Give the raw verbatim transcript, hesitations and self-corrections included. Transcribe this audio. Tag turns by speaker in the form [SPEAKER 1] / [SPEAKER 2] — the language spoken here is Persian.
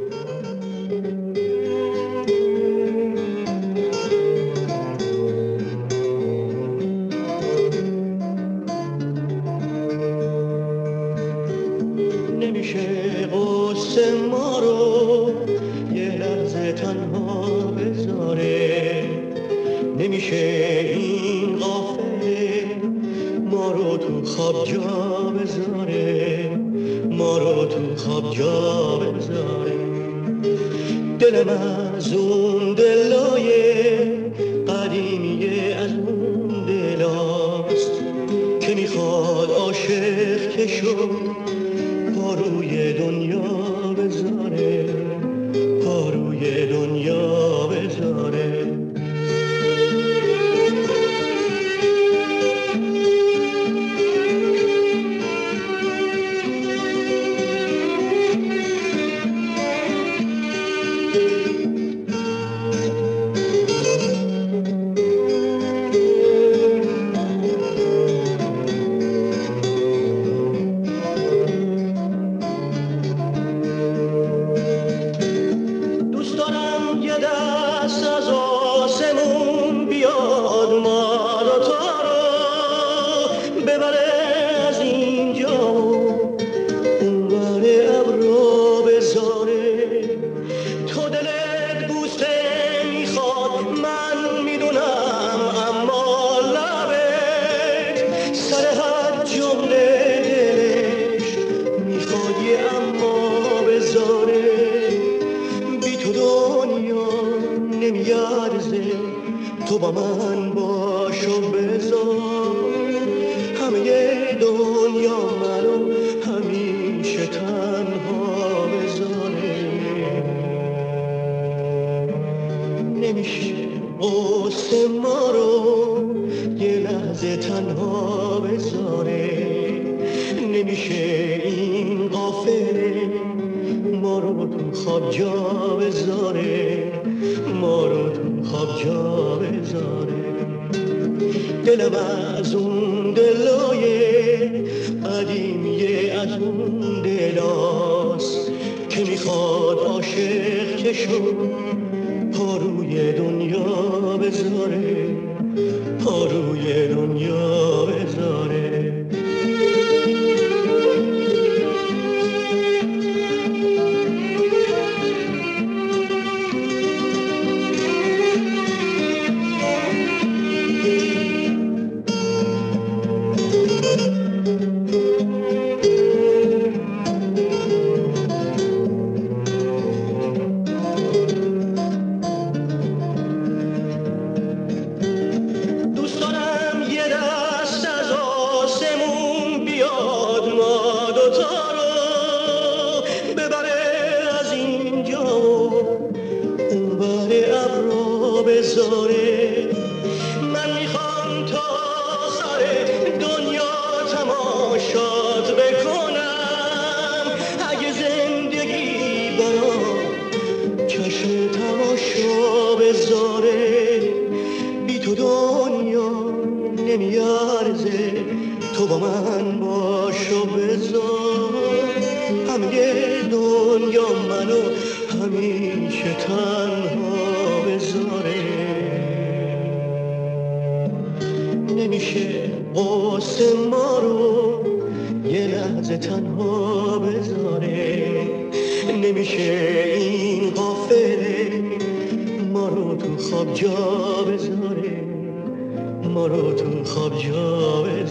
[SPEAKER 1] نمیشه قصه ما رو یه لحظه تنها بذاره، نمیشه این غافله ما رو تو خواب جا بذاره، ما رو تو خواب جا بذاره. دلم از اون دلای قدیمیه، از اون دلاست که میخواد عاشق که شد پا روی دنیا بذاره، پا روی دنیا بذاره. تو با من باش و بذار، همه دنیا منو همیشه تنها بذاره. نمیشه قصه ما رو یه لحظه تنها بذاره، نمیشه این غافله ما رو تو خواب جا بذاره، ما رو تو خواب جا بذاره. دلم از اون دلای قدیمیه، از اون دلاست که میخواد عاشق که شد پا روی دنیا بذاره، پا روی دنیا بذاره. من میخوام تا آخر دنیا تماشات بکنم، اگه زندگی برام چشم تماشا بذاره. بی تو دنیا نمیارزه، تو با من باش و بذار، همه دنیا منو همیشه تنها بذاره. نمیشه قصه ما رو یه لحظه تنها بذاره، نمیشه این غافله ما رو تو خواب جا بذاره، ما رو تو خواب جا بذاره.